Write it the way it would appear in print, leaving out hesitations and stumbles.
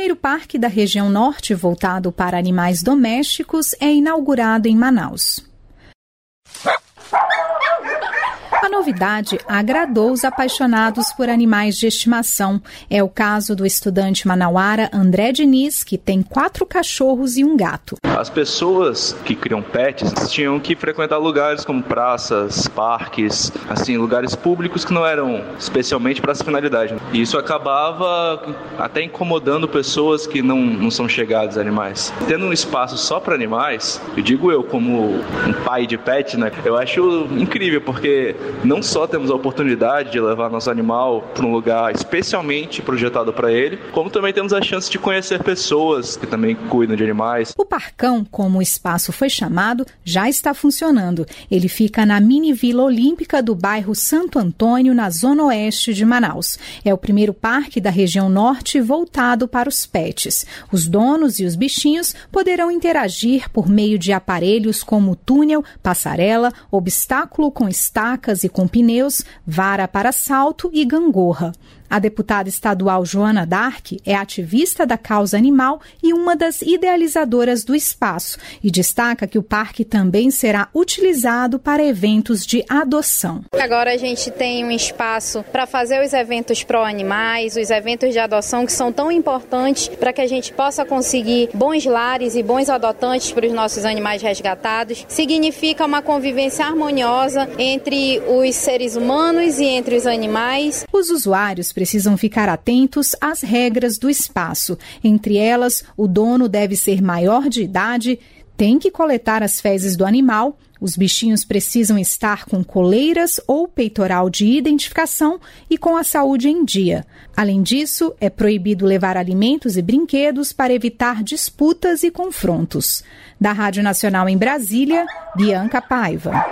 primeiro parque da região norte voltado para animais domésticos é inaugurado em Manaus. A novidade agradou os apaixonados por animais de estimação. É o caso do estudante manauara André Diniz, que tem 4 cachorros e um gato. As pessoas que criam pets tinham que frequentar lugares como praças, parques, assim, lugares públicos que não eram especialmente para essa finalidade. E isso acabava até incomodando pessoas que não são chegadas a animais. Tendo um espaço só para animais, eu digo eu como um pai de pet, né? Eu acho incrível, porque não só temos a oportunidade de levar nosso animal para um lugar especialmente projetado para ele, como também temos a chance de conhecer pessoas que também cuidam de animais. O Parcão, como o espaço foi chamado, já está funcionando. Ele fica na mini Vila Olímpica do bairro Santo Antônio, na zona oeste de Manaus. É o primeiro parque da região norte voltado para os pets. Os donos e os bichinhos poderão interagir por meio de aparelhos como túnel, passarela, obstáculo com estacas e com pneus, vara para salto e gangorra. A deputada estadual Joana Dark é ativista da causa animal e uma das idealizadoras do espaço e destaca que o parque também será utilizado para eventos de adoção. Agora a gente tem um espaço para fazer os eventos pró-animais, os eventos de adoção que são tão importantes para que a gente possa conseguir bons lares e bons adotantes para os nossos animais resgatados. Significa uma convivência harmoniosa entre os seres humanos e entre os animais. Os usuários precisam ficar atentos às regras do espaço. Entre elas, o dono deve ser maior de idade, tem que coletar as fezes do animal, os bichinhos precisam estar com coleiras ou peitoral de identificação e com a saúde em dia. Além disso, é proibido levar alimentos e brinquedos para evitar disputas e confrontos. Da Rádio Nacional em Brasília, Bianca Paiva.